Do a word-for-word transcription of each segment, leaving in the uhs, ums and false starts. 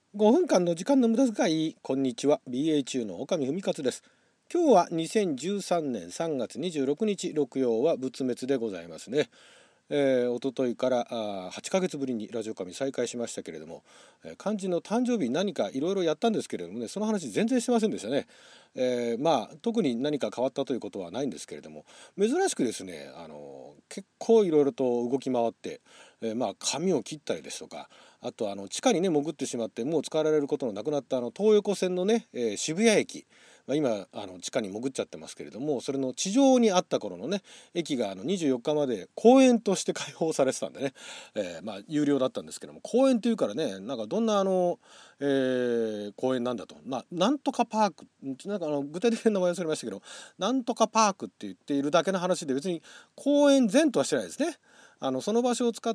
ごふんかんの時間の無駄遣い。こんにちは、 ビーエー 中の岡見文勝です。今日はにせんじゅうさんねんさんがつにじゅうろくにち、六曜は仏滅でございますね。えー、一昨日からあはちかげつぶりにラジオ神再開しましたけれども、えー、漢字の誕生日何かいろいろやったんですけれどもね、その話全然してませんでしたね。えー、まあ特に何か変わったということはないんですけれども、珍しくですね、あの結構いろいろと動き回って、えー、まあ髪を切ったりですとか、あとあの地下にね潜ってしまってもう使われることのなくなったあの東横線のね、えー、渋谷駅、まあ、今あの地下に潜っちゃってますけれども、それの地上にあった頃のね駅があのにじゅうよっかまで公園として開放されてたんでね、えー、まあ有料だったんですけども、公園というからね、なんかどんなあの、えー、公園なんだと、まあなんとかパーク、なんかあの具体的な名前忘れましたけど、なんとかパークって言っているだけの話で、別に公園全とはしてないですね。あのその場所を使って、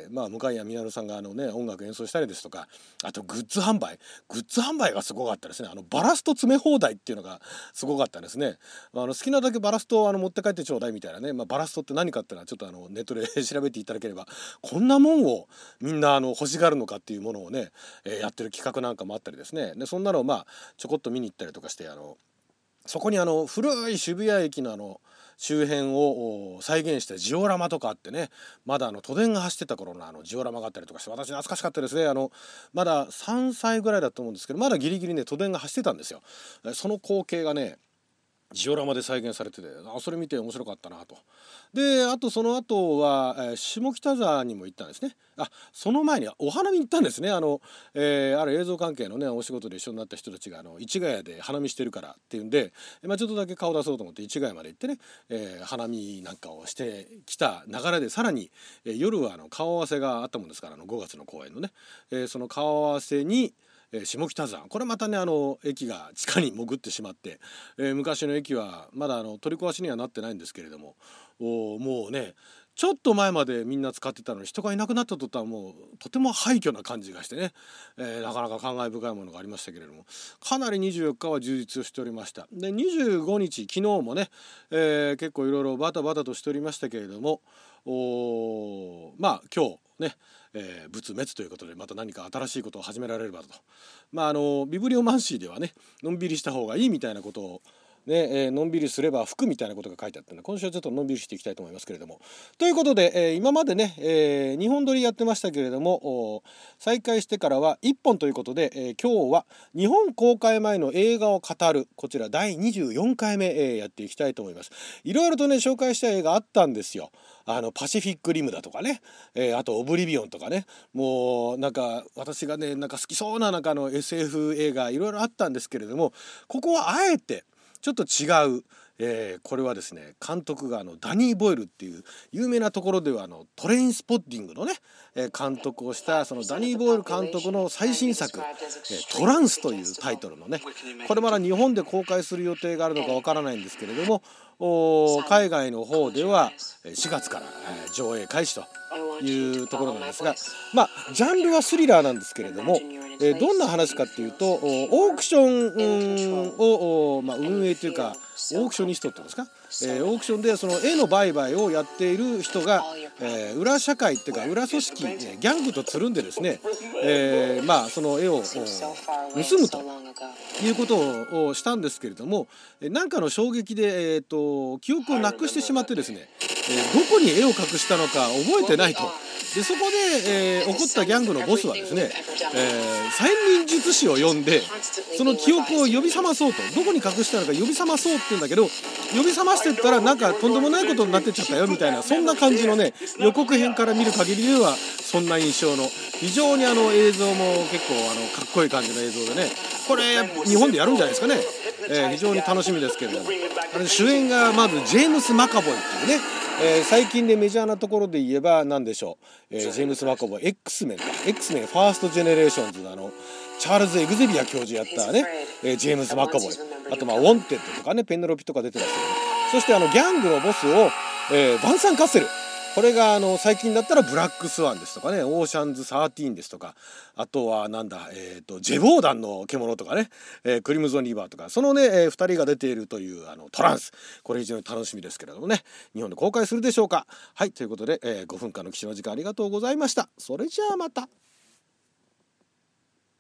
まあ、向谷実さんがあの、ね、音楽演奏したりですとか、あとグッズ販売グッズ販売がすごかったですね。あのバラスト詰め放題っていうのがすごかったですね。あの好きなだけバラストをあの持って帰ってちょうだいみたいなね、まあ、バラストって何かっていうのはちょっとあのネットで調べていただければ、こんなもんをみんなあの欲しがるのかっていうものをね、えー、やってる企画なんかもあったりですね。でそんなのをまあちょこっと見に行ったりとかして、あのそこにあの古い渋谷駅のあの周辺を再現したジオラマとかあってね、まだあの都電が走ってた頃のあのジオラマがあったりとかして、私懐かしかったですね。あのまださんさいぐらいだと思うんですけど、まだギリギリね都電が走ってたんですよ。その光景がねジオラマで再現されてて、あそれ見て面白かったなと。であとその後は、えー、下北沢にも行ったんですね。あその前にお花見に行ったんですね。あの、えー、ある映像関係のねお仕事で一緒になった人たちがあの市ヶ谷で花見してるからっていうんで、まあ、ちょっとだけ顔出そうと思って市ヶ谷まで行ってね、えー、花見なんかをしてきた流れで、さらに、えー、夜はあの顔合わせがあったもんですから、あのごがつの公演のね、えー、その顔合わせにえー、下北沢、これまたねあの駅が地下に潜ってしまって、えー、昔の駅はまだあの取り壊しにはなってないんですけれども、おもうねちょっと前までみんな使ってたのに人がいなくなった途端もうとても廃墟な感じがしてね、えー、なかなか感慨深いものがありましたけれども、かなりにじゅうよっかは充実をしておりました。でにじゅうごにち昨日もね、えー、結構いろいろバタバタとしておりましたけれども、おまあ今日ね、えー、仏滅ということでまた何か新しいことを始められればと。まああのビブリオマンシーではねのんびりした方がいいみたいなことをね、えー、のんびりすれば福みたいなことが書いてあったので、今週はちょっとのんびりしていきたいと思いますけれども、ということで、えー、今までね、えー、にほん撮りやってましたけれども、再開してからはいっぽんということで、えー、今日は日本公開前の映画を語る、こちらだいにじゅうよんかいめ、えー、やっていきたいと思います。いろいろとね紹介したい映画あったんですよ。あのパシフィックリムだとかね、えー、あとオブリビオンとかね、もうなんか私がねなんか好きそうななんかの エスエフ 映画いろいろあったんですけれども、ここはあえてちょっと違う、えー、これはですね監督があのダニー・ボイルっていう有名なところではあのトレインスポッティングのね、えー、監督をしたそのダニー・ボイル監督の最新作、えー、トランスというタイトルのね、これまだ日本で公開する予定があるのかわからないんですけれども、海外の方ではしがつから、えー、上映開始というところなんですが、まあジャンルはスリラーなんですけれども、えー、どんな話かっていうと、オークションを、まあ、運営というかオークショニストっていうんですか、えー、オークションでその絵の売買をやっている人が、えー、裏社会っていうか裏組織、ギャングとつるんでですね、えー、まあその絵を盗むということをしたんですけれども、何かの衝撃で、えー、と記憶をなくしてしまってですね、えー、どこに絵を隠したのか覚えてないと。でそこで、えー、怒ったギャングのボスはですね、えー、催眠術師を呼んでその記憶を呼び覚まそうと、どこに隠したのか呼び覚まそうって言うんだけど、呼び覚ましてったらなんかとんでもないことになってっちゃったよみたいな、そんな感じのね予告編から見る限りではそんな印象の、非常にあの映像も結構あのかっこいい感じの映像でね、これ日本でやるんじゃないですかね。えー、非常に楽しみですけれども、あれ主演がまずジェームス・マカボイっていうね、えー、最近でメジャーなところで言えば何でしょう、えー、ジェームス・マカボイ X メンか X メンファーストジェネレーションズのあのチャールズ・エグゼビア教授やったね、えー、ジェームス・マカボイ、あとまあウォンテッドとかねペンネロピとか出てらっしゃる、そしてあのギャングのボスを、えー、バンサン・カッセル、これがあの最近だったらブラックスワンですとかね、オーシャンズサーティーンですとか、あとはなんだ、えー、とジェボーダンの獣とかね、えー、クリムゾンリバーとか、そのね、えー、ふたりが出ているというあのトランス、これ非常に楽しみですけれどもね、日本で公開するでしょうか。はい、ということで、えー、ごふんかんの貴重な時間ありがとうございました。それじゃあまた。